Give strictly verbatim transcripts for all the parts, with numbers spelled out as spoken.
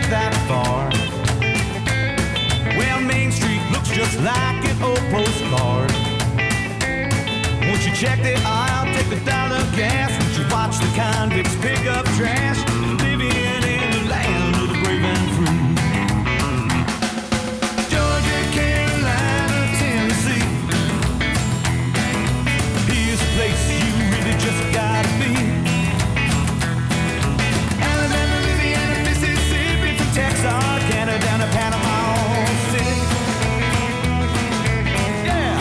that far. Well, Main Street looks just like an old postcard. Won't you check the aisle, take the dollar gas? Won't you watch the convicts pick up trash? Living in the land of the brave and free. Georgia, Carolina, Tennessee. Here's a place you really just gotta be. Alabama, Louisiana, Mississippi, from Texarkana down to Panama City. Yeah.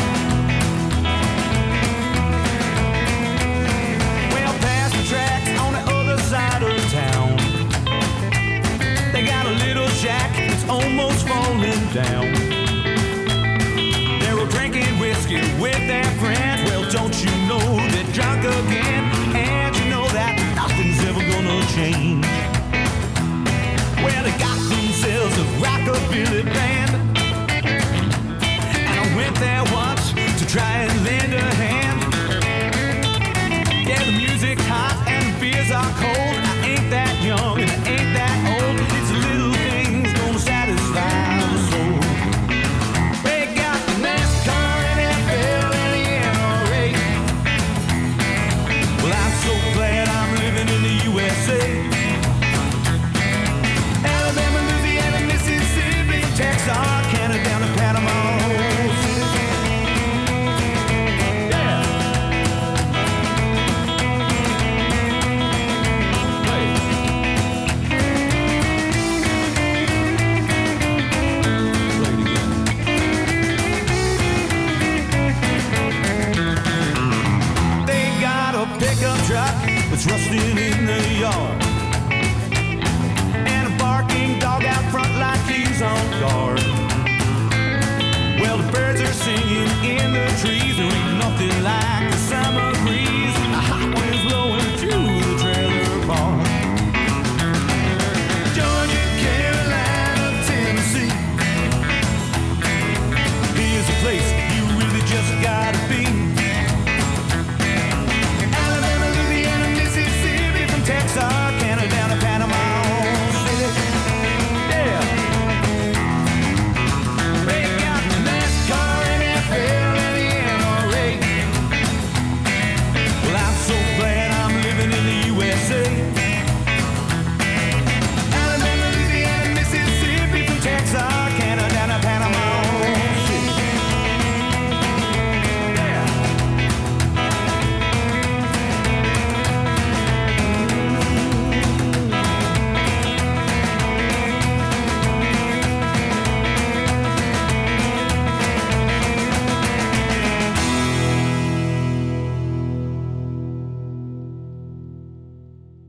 Well, past the tracks on the other side of town, they got a little shack that's almost falling down. They're all drinking whiskey with their friends. Well, don't you know they're drunk again? And you know that nothing's ever gonna change. Well, they got themselves a rockabilly band, and I went there once to try and lend a hand. Yeah, the music's hot and the beers are cold. I ain't that young and I ain't that old. It's the little things gonna satisfy the soul. They got the NASCAR, N F L, and the N R A. Well, I'm so glad I'm living in the U S A. Alabama, Louisiana, Mississippi, Texarkana down to